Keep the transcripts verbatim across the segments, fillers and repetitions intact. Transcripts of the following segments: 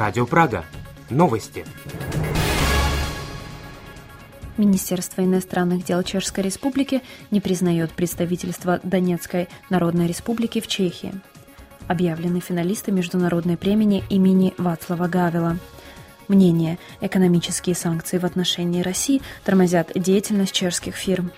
Радио Прага. Новости. Министерство иностранных дел Чешской Республики не признает представительство Донецкой Народной Республики в Чехии. Объявлены финалисты международной премии имени Václava Gavela. Мнение: экономические санкции в отношении России тормозят деятельность чешских фирм.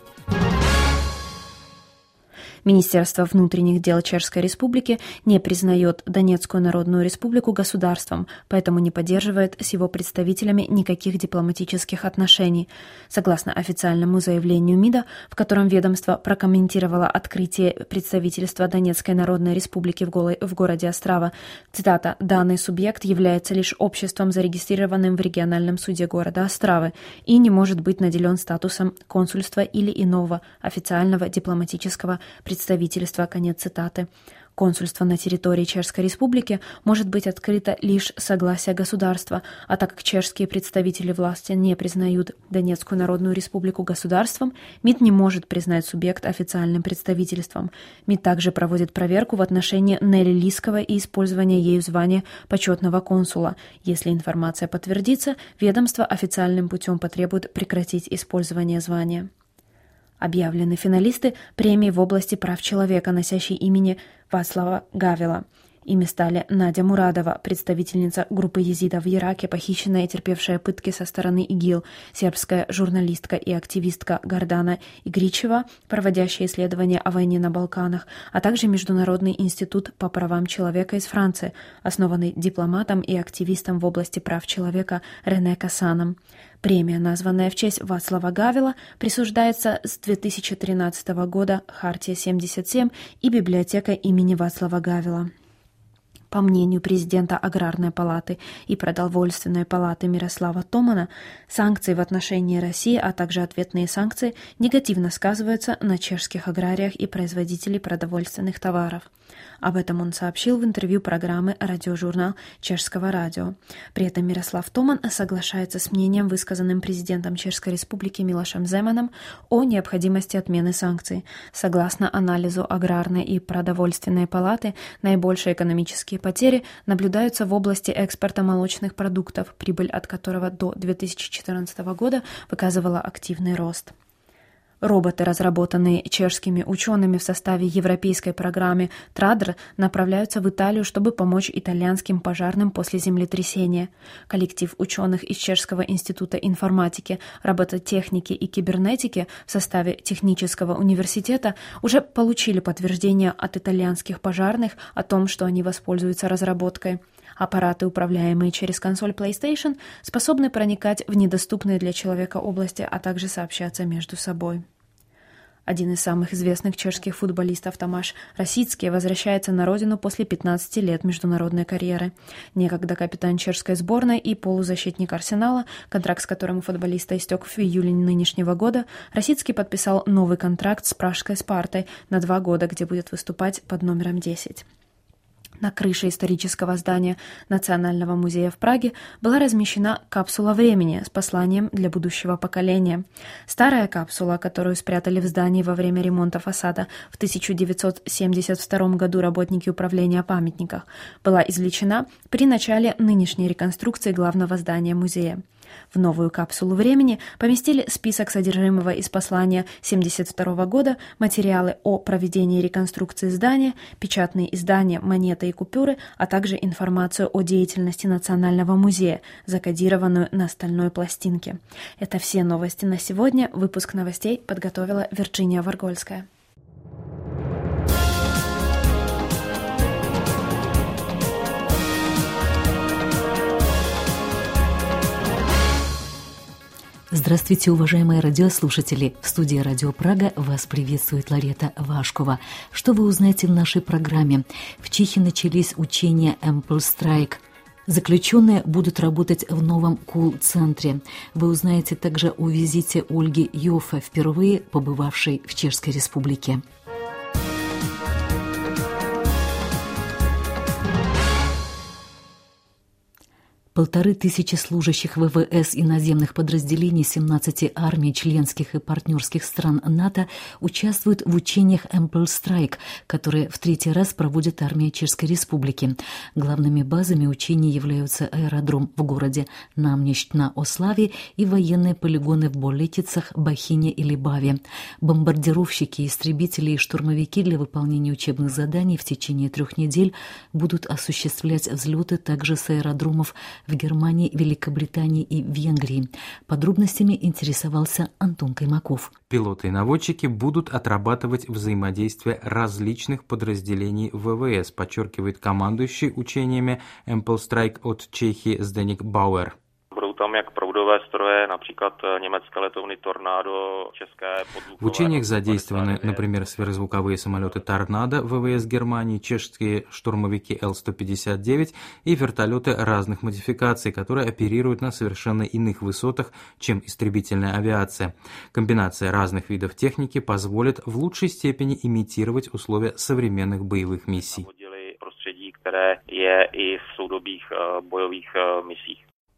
Министерство внутренних дел Чешской Республики не признает Донецкую Народную Республику государством, поэтому не поддерживает с его представителями никаких дипломатических отношений. Согласно официальному заявлению МИДа, в котором ведомство прокомментировало открытие представительства Донецкой Народной Республики в, го- в городе Острава, цитата: «Данный субъект является лишь обществом, зарегистрированным в региональном суде города Остравы, и не может быть наделен статусом консульства или иного официального дипломатического представительства». Представительство, конец цитаты. Консульство на территории Чешской Республики может быть открыто лишь с согласия государства, а так как чешские представители власти не признают Донецкую Народную Республику государством, МИД не может признать субъект официальным представительством. МИД также проводит проверку в отношении Нелли Лискова и использования ею звания почетного консула. Если информация подтвердится, ведомство официальным путем потребует прекратить использование звания. Объявлены финалисты премии в области прав человека, носящей имени Václava Gavela. Ими стали Надя Мурадова, представительница группы езидов в Ираке, похищенная и терпевшая пытки со стороны ИГИЛ, сербская журналистка и активистка Гордана Игричева, проводящая исследования о войне на Балканах, а также Международный институт по правам человека из Франции, основанный дипломатом и активистом в области прав человека Рене Кассаном. Премия, названная в честь Václava Gavela, присуждается с две тысячи тринадцатого года Хартия семьдесят семь и библиотека имени Václava Gavela. По мнению президента Аграрной палаты и Продовольственной палаты Мирослава Томана, санкции в отношении России, а также ответные санкции негативно сказываются на чешских аграриях и производителей продовольственных товаров. Об этом он сообщил в интервью программы «Радиожурнал Чешского радио». При этом Мирослав Томан соглашается с мнением, высказанным президентом Чешской Республики Милошем Земаном, о необходимости отмены санкций. Согласно анализу Аграрной и Продовольственной палаты, наибольшие экономические потери наблюдаются в области экспорта молочных продуктов, прибыль от которого до две тысячи четырнадцатого года выказывала активный рост. Роботы, разработанные чешскими учеными в составе европейской программы «Традр», направляются в Италию, чтобы помочь итальянским пожарным после землетрясения. Коллектив ученых из Чешского института информатики, робототехники и кибернетики в составе Технического университета уже получили подтверждение от итальянских пожарных о том, что они воспользуются разработкой. Аппараты, управляемые через консоль PlayStation, способны проникать в недоступные для человека области, а также сообщаться между собой. Один из самых известных чешских футболистов Тамаш Росицкий возвращается на родину после пятнадцати лет международной карьеры. Некогда капитан чешской сборной и полузащитник Арсенала, контракт с которым у футболиста истек в июле нынешнего года, Росицкий подписал новый контракт с пражской «Спартой» на два года, где будет выступать под номером десять. На крыше исторического здания Национального музея в Праге была размещена капсула времени с посланием для будущего поколения. Старая капсула, которую спрятали в здании во время ремонта фасада в тысяча девятьсот семьдесят втором году работники управления о памятниках, была извлечена при начале нынешней реконструкции главного здания музея. В новую капсулу времени поместили список содержимого из послания семьдесят второго года, материалы о проведении реконструкции здания, печатные издания, монеты и купюры, а также информацию о деятельности Национального музея, закодированную на стальной пластинке. Это все новости на сегодня. Выпуск новостей подготовила Вирджиния Варгольская. Здравствуйте, уважаемые радиослушатели! В студии «Радио Прага» вас приветствует Ларета Вашкова. Что вы узнаете в нашей программе? В Чехии начались учения Ample Strike. Заключенные будут работать в новом колл-центре. Вы узнаете также о визите Ольги Йоффе, впервые побывавшей в Чешской Республике. Полторы тысячи служащих ВВС и наземных подразделений семнадцати армий членских и партнерских стран НАТО участвуют в учениях Ample Strike, которые в третий раз проводит армия Чешской Республики. Главными базами учений являются аэродром в городе Náměšť-na-Oslavě и военные полигоны в Болетицах, Бахине и Либаве. Бомбардировщики, истребители и штурмовики для выполнения учебных заданий в течение трех недель будут осуществлять взлеты также с аэродромов в Германии, Великобритании и Венгрии. Подробностями интересовался Антон Каймаков. Пилоты и наводчики будут отрабатывать взаимодействие различных подразделений ВВС, подчеркивает командующий учениями Ample Strike от Чехии Zdeněk Bauer. Tam jak proudové stroje, например, německé letouny Tornado, české подводные. В учениях задействованы, например, сверхзвуковые самолеты Торнадо ВВС Германии, чешские штурмовики Эл сто пятьдесят девять и вертолеты разных модификаций, которые оперируют на совершенно иных высотах, чем истребительная авиация. Комбинация разных видов техники позволит в лучшей степени имитировать условия современных боевых миссий. Prostředí, které je i v soudobých bojových misích.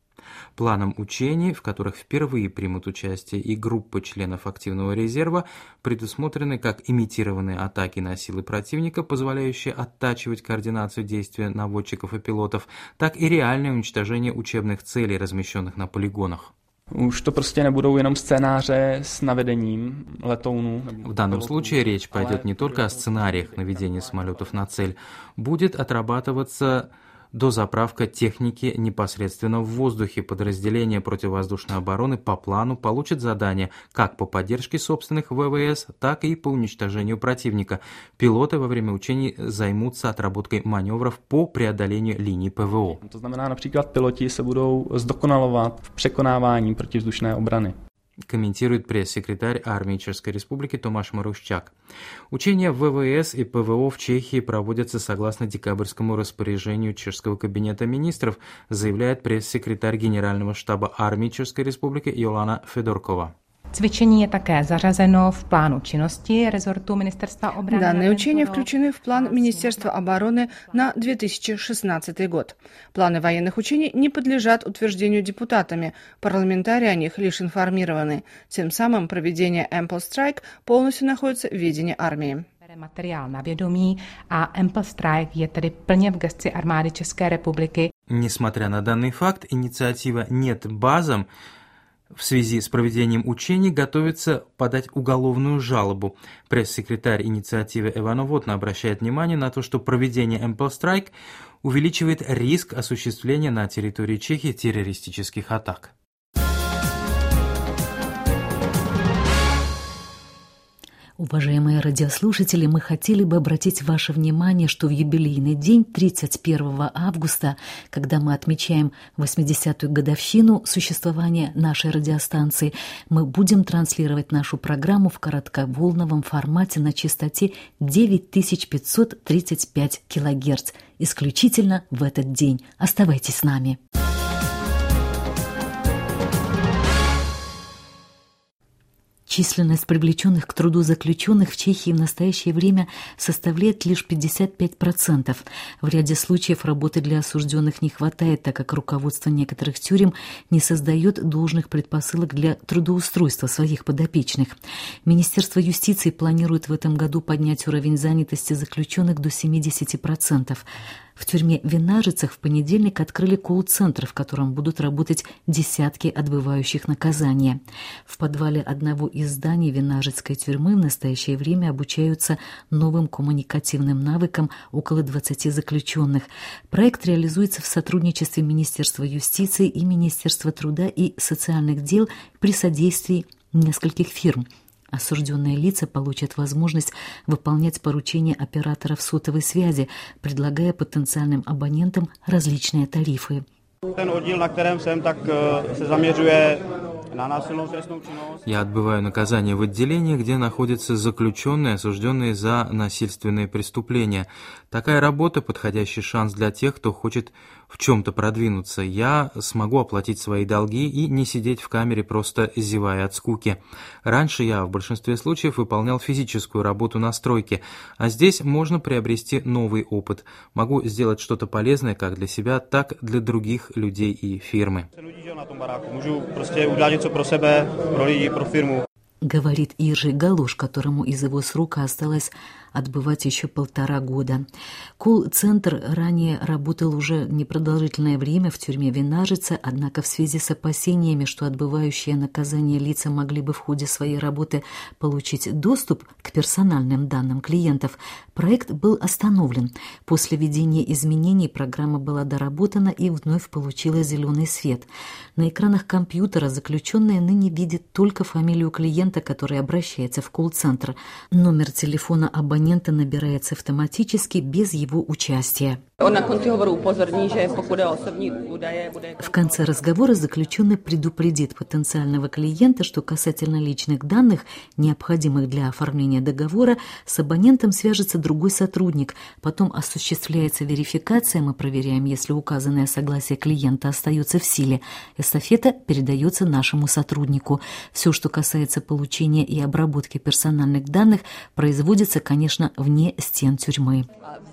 Планом учений, в которых впервые примут участие и группы членов активного резерва, предусмотрены как имитированные атаки на силы противника, позволяющие оттачивать координацию действия наводчиков и пилотов, так и реальное уничтожение учебных целей, размещенных на полигонах. Už to prostě nebudou jenom scénáře s navedením letounů. В данном случае речь пойдет не только о сценариях наведения самолетов на цель. Будет отрабатываться дозаправка техники непосредственно в воздухе. Подразделения противовоздушной обороны по плану получат задания как по поддержке собственных ВВС, так и по уничтожению противника. Пилоты во время учений займутся отработкой маневров по преодолению линий ПВО. To znamená, například piloti se budou zdokonalovat v překonávání protivzdušné obrany. Комментирует пресс-секретарь армии Чешской Республики Томаш Марущак. Учения ВВС и ПВО в Чехии проводятся согласно декабрьскому распоряжению Чешского кабинета министров, заявляет пресс-секретарь Генерального штаба армии Чешской Республики Jolana Fedorkova. Cvičení je také zařazeno v plánu činnosti rezortu Ministerstva obrany. Данные учения включены в план Министерства обороны на две тысячи шестнадцатый год. Планы военных учений не подлежат утверждению депутатами, парламентарии о них лишь информированы. Тем самым проведение Ample Strike полностью находится в ведении армии. Materiál na vědomí a Ample Strike je tedy plně v gesci armády České republiky. Несмотря на данный факт, инициатива «Нет базам» в связи с проведением учений готовится подать уголовную жалобу. Пресс-секретарь инициативы Эва Новотна обращает внимание на то, что проведение Ample Strike увеличивает риск осуществления на территории Чехии террористических атак. Уважаемые радиослушатели, мы хотели бы обратить ваше внимание, что в юбилейный день тридцать первого августа, когда мы отмечаем восьмидесятую годовщину существования нашей радиостанции, мы будем транслировать нашу программу в коротковолновом формате на частоте девять тысяч пятьсот тридцать пять килогерц, исключительно в этот день. Оставайтесь с нами. Численность привлеченных к труду заключенных в Чехии в настоящее время составляет лишь пятьдесят пять процентов. В ряде случаев работы для осужденных не хватает, так как руководство некоторых тюрем не создает должных предпосылок для трудоустройства своих подопечных. Министерство юстиции планирует в этом году поднять уровень занятости заключенных до семьдесят процентов. В тюрьме в Винажицах в понедельник открыли колл-центр, в котором будут работать десятки отбывающих наказания. В подвале одного из зданий Винажицкой тюрьмы в настоящее время обучаются новым коммуникативным навыкам около двадцати заключенных. Проект реализуется в сотрудничестве Министерства юстиции и Министерства труда и социальных дел при содействии нескольких фирм. Осужденные лица получат возможность выполнять поручения операторов сотовой связи, предлагая потенциальным абонентам различные тарифы. Я отбываю наказание в отделении, где находятся заключенные, осужденные за насильственные преступления. Такая работа – подходящий шанс для тех, кто хочет в чем-то продвинуться, я смогу оплатить свои долги и не сидеть в камере, просто зевая от скуки. Раньше я в большинстве случаев выполнял физическую работу на стройке, а здесь можно приобрести новый опыт. Могу сделать что-то полезное как для себя, так и для других людей и фирмы. Говорит Иржи Галуш, которому из его срока осталось отбывать еще полтора года. Колл-центр ранее работал уже непродолжительное время в тюрьме Винажица, однако в связи с опасениями, что отбывающие наказание лица могли бы в ходе своей работы получить доступ к персональным данным клиентов, проект был остановлен. После введения изменений программа была доработана и вновь получила зеленый свет. На экранах компьютера заключенные ныне видят только фамилию клиента, который обращается в колл-центр. Номер телефона абонента набирается автоматически без его участия. В конце разговора заключенный предупредит потенциального клиента, что касательно личных данных, необходимых для оформления договора, с абонентом свяжется другой сотрудник. Потом осуществляется верификация, мы проверяем, если указанное согласие клиента остается в силе. Эстафета передается нашему сотруднику. Все, что касается получения и обработки персональных данных, производится, конечно, вне стен тюрьмы.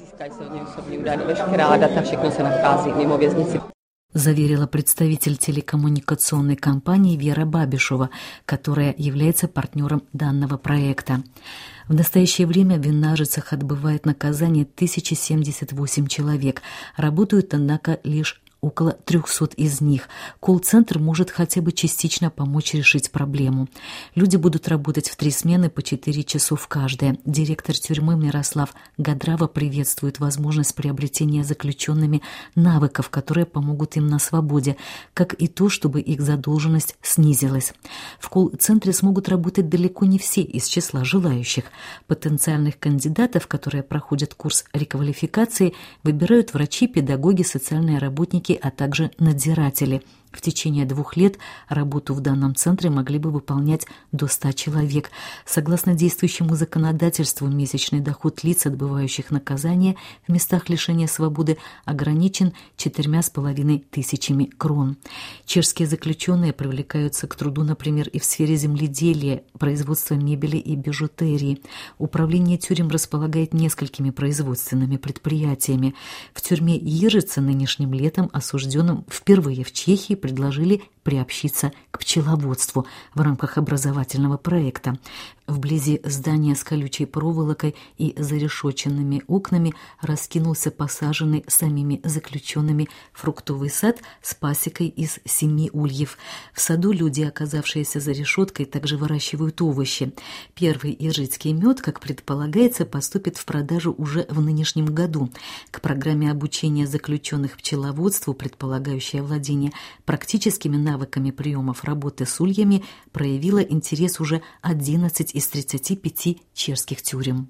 Заверила представитель телекоммуникационной компании Вера Бабишева, которая является партнером данного проекта. В настоящее время в Винажицах отбывает наказание тысяча семьдесят восемь человек. Работают, однако, лишь около трехсот из них. Колл-центр может хотя бы частично помочь решить проблему. Люди будут работать в три смены по четыре часов каждая. Директор тюрьмы Мирослав Гадрава приветствует возможность приобретения заключенными навыков, которые помогут им на свободе, как и то, чтобы их задолженность снизилась. В колл-центре смогут работать далеко не все из числа желающих. Потенциальных кандидатов, которые проходят курс реквалификации, выбирают врачи, педагоги, социальные работники, а также надзиратели. В течение двух лет работу в данном центре могли бы выполнять до ста человек. Согласно действующему законодательству, месячный доход лиц, отбывающих наказание в местах лишения свободы, ограничен четырьмя с половиной тысячами крон. Чешские заключенные привлекаются к труду, например, и в сфере земледелия, производства мебели и бижутерии. Управление тюрем располагает несколькими производственными предприятиями. В тюрьме Ижица нынешним летом осужденным впервые в Чехии предложили приобщиться к пчеловодству в рамках образовательного проекта. Вблизи здания с колючей проволокой и зарешоченными окнами раскинулся посаженный самими заключенными фруктовый сад с пасекой из семи ульев. В саду люди, оказавшиеся за решеткой, также выращивают овощи. Первый ижицкий мед, как предполагается, поступит в продажу уже в нынешнем году. К программе обучения заключенных пчеловодству, предполагающее владение практическими навыками приемов работы с ульями, проявила интерес уже одиннадцать из тридцати пяти чешских тюрем.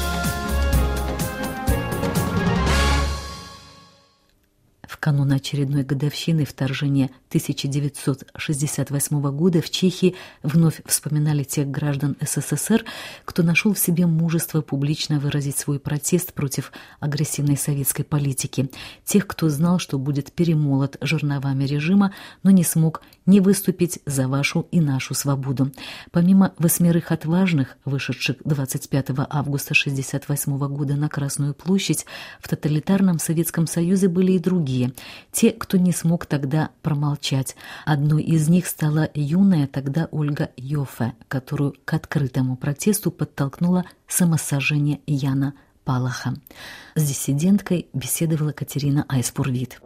В канун очередной годовщины вторжения тысяча девятьсот шестьдесят восьмого года в Чехии вновь вспоминали тех граждан СССР, кто нашел в себе мужество публично выразить свой протест против агрессивной советской политики, тех, кто знал, что будет перемолот жерновами режима, но не смог не выступить за вашу и нашу свободу. Помимо восьмерых отважных, вышедших двадцать пятого августа шестьдесят восьмого года на Красную площадь, в тоталитарном Советском Союзе были и другие, те, кто не смог тогда промолчать. Одной из них стала юная тогда Ольга Йоффе, которую к открытому протесту подтолкнуло самосожжение Яна Палаха. С диссиденткой беседовала Катерина Айспурвит.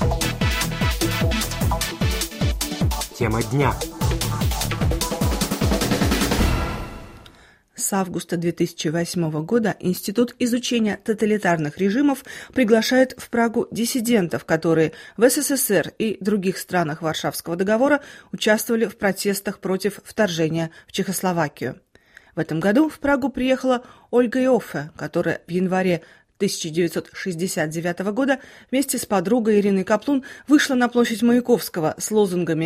Тема дня. С августа две тысячи восьмого года Институт изучения тоталитарных режимов приглашает в Прагу диссидентов, которые в СССР и других странах Варшавского договора участвовали в протестах против вторжения в Чехословакию. В этом году в Прагу приехала Ольга Йоффе, которая в январе тысяча девятьсот шестьдесят девятого года вместе с подругой Ириной Каплун вышла на площадь Маяковского с лозунгами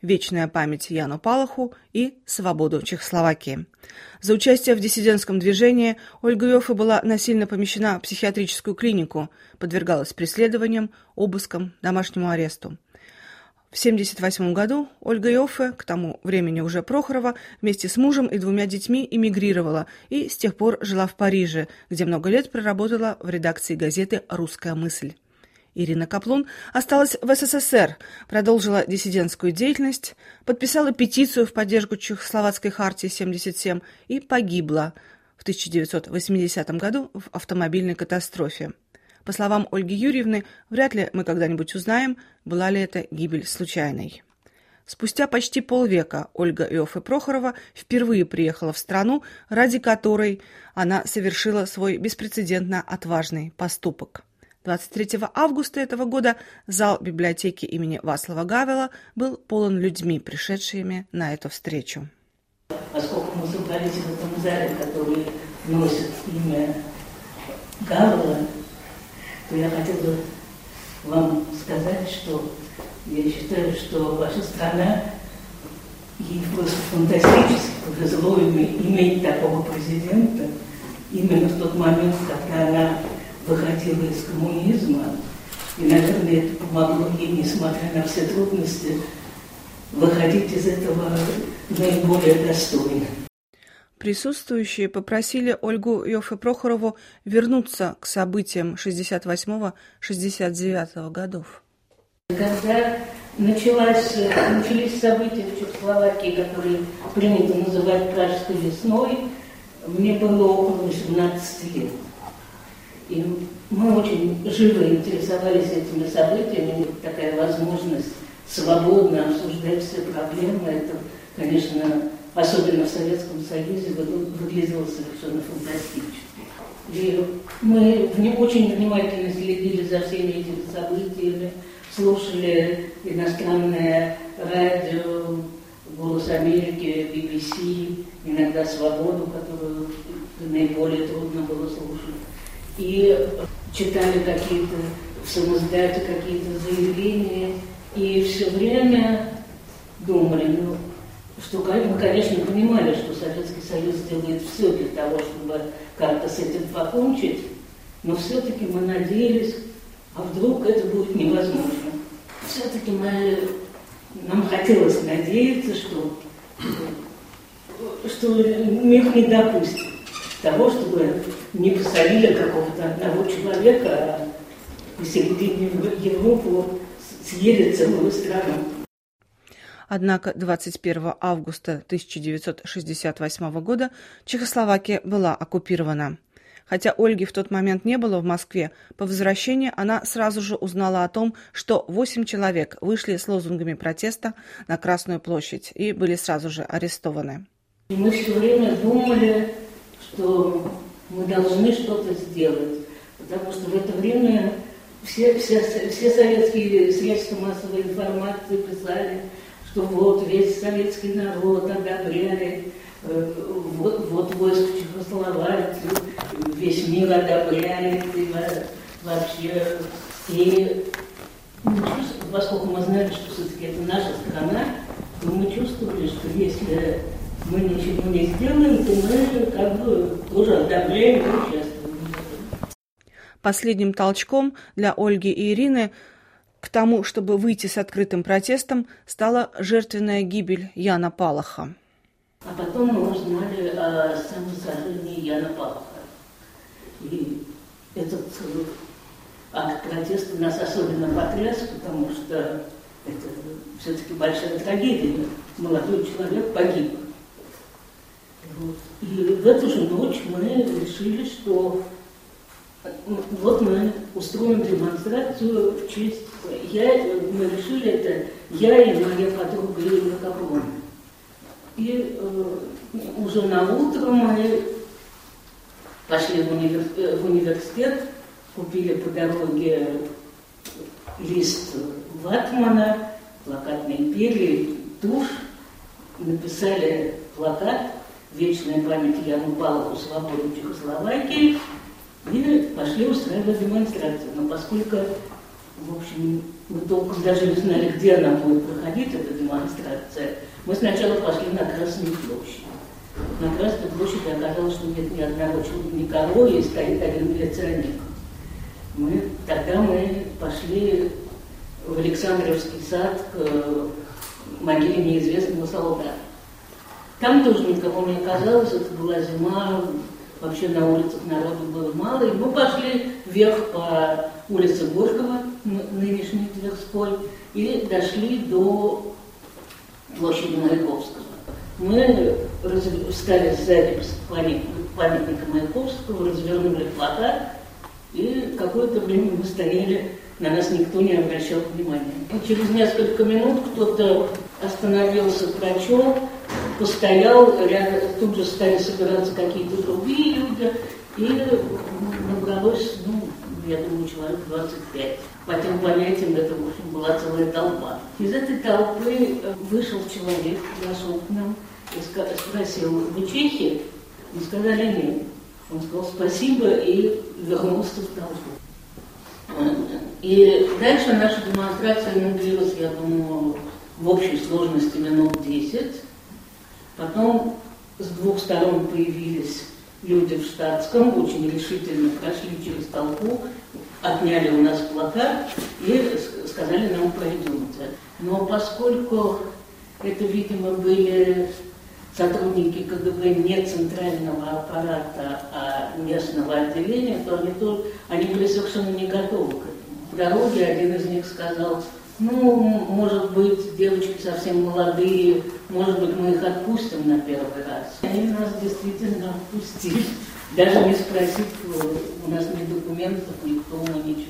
«Вечная память Яну Палаху» и «Свободу Чехословакии». За участие в диссидентском движении Ольга Йоффе была насильно помещена в психиатрическую клинику, подвергалась преследованиям, обыскам, домашнему аресту. В тысяча девятьсот семьдесят восьмом году Ольга Йоффе, к тому времени уже Прохорова, вместе с мужем и двумя детьми эмигрировала и с тех пор жила в Париже, где много лет проработала в редакции газеты «Русская мысль». Ирина Каплун осталась в СССР, продолжила диссидентскую деятельность, подписала петицию в поддержку Чехословацкой хартии семьдесят семь и погибла в тысяча девятьсот восьмидесятом году в автомобильной катастрофе. По словам Ольги Юрьевны, вряд ли мы когда-нибудь узнаем, была ли эта гибель случайной. Спустя почти полвека Ольга Йоффе Прохорова впервые приехала в страну, ради которой она совершила свой беспрецедентно отважный поступок. двадцать третьего августа этого года зал библиотеки имени Вацлава Гавела был полон людьми, пришедшими на эту встречу. Поскольку мы собрались в этом зале, который носит имя Гавела, то я хотела вам сказать, что я считаю, что ваша страна, ей просто фантастически повезло иметь такого президента именно в тот момент, когда она выходила из коммунизма, и, наверное, это помогло ей, несмотря на все трудности, выходить из этого наиболее достойно. Присутствующие попросили Ольгу Йоффе Прохорову вернуться к событиям шестьдесят восьмого — шестьдесят девятого годов. Когда началась, начались события в Чехословакии, которые принято называть Пражской весной, мне было около восемнадцати лет. И мы очень живо интересовались этими событиями. Такая возможность свободно обсуждать все проблемы, это, конечно, особенно в Советском Союзе, выглядело совершенно фантастически. И мы очень внимательно следили за всеми этими событиями, слушали иностранное радио, «Голос Америки», би би си, иногда «Свободу», которую наиболее трудно было слушать. И читали какие-то в самоздате какие-то заявления, и все время думали, ну, что мы, конечно, понимали, что Советский Союз делает все для того, чтобы как-то с этим покончить, но все-таки мы надеялись, а вдруг это будет невозможно. Все-таки мы, нам хотелось надеяться, что, что мир не допустит того, чтобы не посадили какого-то одного человека, а посередине Европу съели целую страну. Однако двадцать первого августа тысяча девятьсот шестьдесят восьмого года Чехословакия была оккупирована. Хотя Ольги в тот момент не было в Москве, по возвращении она сразу же узнала о том, что восемь человек вышли с лозунгами протеста на Красную площадь и были сразу же арестованы. И мы все время думали, что мы должны что-то сделать, потому что в это время все, все, все советские средства массовой информации писали, что вот весь советский народ одобряли, э, вот, вот войск Чехословакии, весь мир одобряет, и вообще, и поскольку мы знали, что все-таки это наша страна, то мы чувствовали, что если мы ничего не сделаем, то мы как бы тоже одобряем и участвуем. Последним толчком для Ольги и Ирины к тому, чтобы выйти с открытым протестом, стала жертвенная гибель Яна Палаха. А потом мы узнали о самосожжении Яна Палаха. И этот акт протеста нас особенно потряс, потому что это все-таки большая трагедия. Молодой человек погиб. Вот. И в эту же ночь мы решили, что вот мы устроим демонстрацию в честь... Я, мы решили это, я и моя подруга Ирина Каплун. И э, уже на утро мы пошли в, универ... в университет, купили по дороге лист ватмана, плакатные перья, тушь, написали плакат «Вечная память Яну Палаху, свободу Чехословакии», и пошли устраивать демонстрацию. Но поскольку В общем, мы толком даже не знали, где она будет проходить, эта демонстрация. Мы сначала пошли на Красную площадь. На Красной площади оказалось, что нет ни одного никого, и стоит один милиционер. Мы, тогда мы пошли в Александровский сад к могиле неизвестного солдата. Там тоже никого не оказалось, это была зима, вообще на улицах народу было мало, и мы пошли вверх по улице Горького, нынешней Тверской, и дошли до площади Маяковского. Мы встали сзади памятника Маяковского, развернули плакат, и какое-то время мы стояли, на нас никто не обращал внимания. И через несколько минут кто-то остановился к врачу, постоял, рядом, тут же стали собираться какие-то другие люди, и набралось, ну, я думаю, человек двадцать пять. По тем понятиям это, в общем, была целая толпа. Из этой толпы вышел человек, подошел к нам и спросил: вы чехи? Мы сказали нет. Он сказал спасибо и вернулся в толпу. И дальше наша демонстрация длилась, я думаю, в общей сложности минут десять. Потом с двух сторон появились люди в штатском, очень решительно прошли через толпу, отняли у нас плакат и сказали нам пройдемте. Но поскольку это, видимо, были сотрудники КГБ не центрального аппарата, а местного отделения, то они, то, они были совершенно не готовы к этому. В дороге один из них сказал: ну, может быть, девочки совсем молодые, может быть, мы их отпустим на первый раз. Они нас действительно отпустили, даже не спросив, у нас ни документов, ни кто мы, ничего.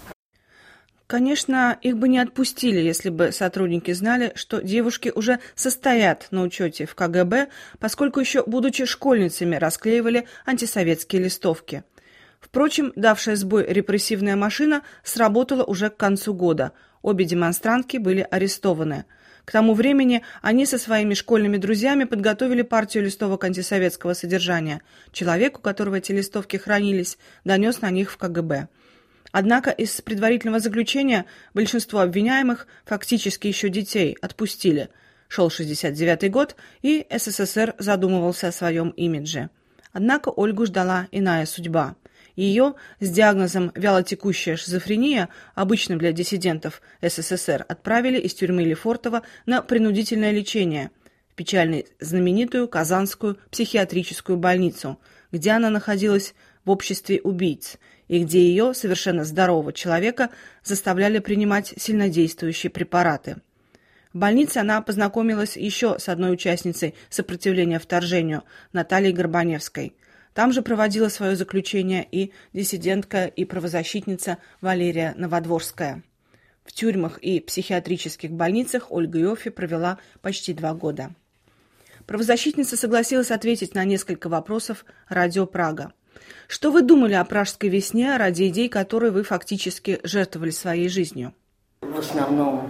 Конечно, их бы не отпустили, если бы сотрудники знали, что девушки уже состоят на учете в КГБ, поскольку еще, будучи школьницами, расклеивали антисоветские листовки. Впрочем, давшая сбой репрессивная машина сработала уже к концу года. Обе демонстрантки были арестованы. К тому времени они со своими школьными друзьями подготовили партию листовок антисоветского содержания. Человек, у которого эти листовки хранились, донес на них в КГБ. Однако из предварительного заключения большинство обвиняемых, фактически еще детей, отпустили. Шел шестьдесят девятый год, и СССР задумывался о своем имидже. Однако Ольгу ждала иная судьба. Ее с диагнозом вялотекущая шизофрения, обычным для диссидентов СССР, отправили из тюрьмы Лефортово на принудительное лечение в печально знаменитую Казанскую психиатрическую больницу, где она находилась в обществе убийц, и где ее, совершенно здорового человека, заставляли принимать сильнодействующие препараты. В больнице она познакомилась еще с одной участницей сопротивления вторжению, Натальей Горбаневской. Там же проводила свое заключение и диссидентка и правозащитница Валерия Новодворская. В тюрьмах и психиатрических больницах Ольга Иоффе провела почти два года. Правозащитница согласилась ответить на несколько вопросов радио «Прага». Что вы думали о пражской весне, ради идей которой вы фактически жертвовали своей жизнью? В основном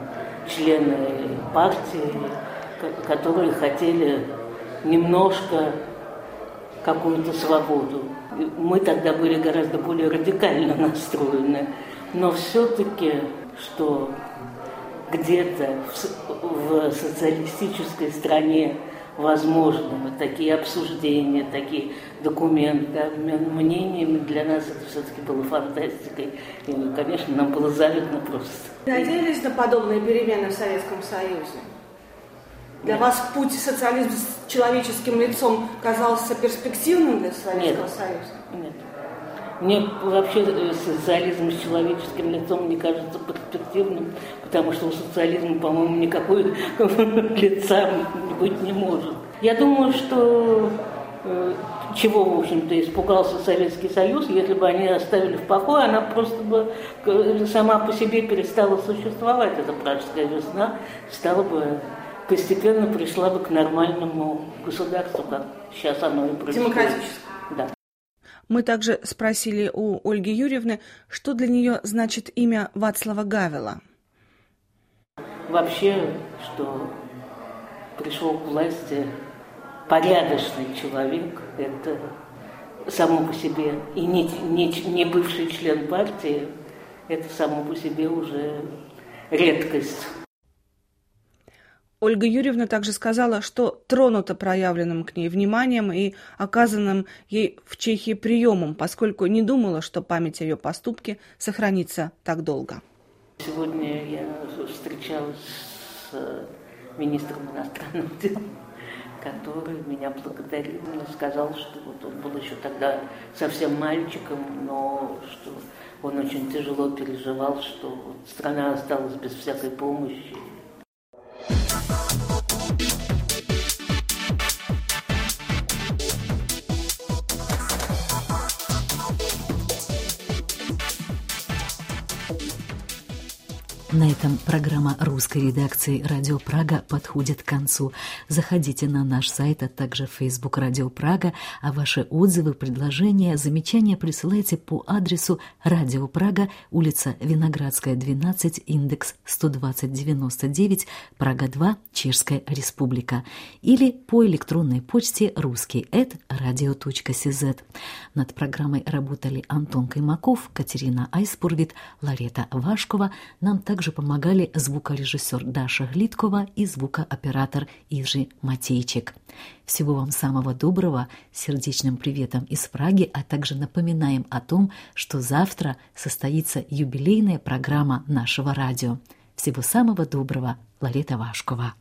члены партии, которые хотели немножко какую-то свободу. Мы тогда были гораздо более радикально настроены. Но все-таки, что где-то в, в социалистической стране возможны такие обсуждения, такие документы, обмен мнениями, для нас это все-таки было фантастикой. И, конечно, нам было завидно просто. Надеялись на подобные перемены в Советском Союзе? Для Нет. вас путь социализма с человеческим лицом казался перспективным для Советского Нет. Союза? Нет. Мне вообще социализм с человеческим лицом не кажется перспективным, потому что у социализма, по-моему, никакой лица быть не может. Я думаю, что э, чего, в общем-то, испугался Советский Союз, если бы они оставили в покое, она просто бы сама по себе перестала существовать, эта пражская весна, стала бы, постепенно пришла бы к нормальному государству, как сейчас оно и происходит. Демократическому. Да. Мы также спросили у Ольги Юрьевны, что для нее значит имя Вацлава Гавела. Вообще, что пришел к власти порядочный человек, это само по себе, и не, не, не бывший член партии, это само по себе уже редкость. Ольга Юрьевна также сказала, что тронута проявленным к ней вниманием и оказанным ей в Чехии приемом, поскольку не думала, что память о ее поступке сохранится так долго. Сегодня я встречалась с министром иностранных дел, который меня благодарил. Он сказал, что вот он был еще тогда совсем мальчиком, но что он очень тяжело переживал, что вот страна осталась без всякой помощи. На этом программа русской редакции «Радио Прага» подходит к концу. Заходите на наш сайт, а также в Facebook «Радио Прага», а ваши отзывы, предложения, замечания присылайте по адресу «Радио Прага», улица Виноградская, двенадцать, индекс сто двадцать девяносто девять, Прага два, Чешская Республика, или по электронной почте русский эт радио точка си зет. Над программой работали Антон Каймаков, Катерина Айспурвит, Ларета Вашкова. Нам также помогали звукорежиссер Даша Глиткова и звукооператор Ижи Матейчик. Всего вам самого доброго, сердечным приветом из Праги, а также напоминаем о том, что завтра состоится юбилейная программа нашего радио. Всего самого доброго, Ларета Вашкова.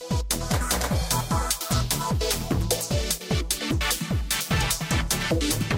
Thank you.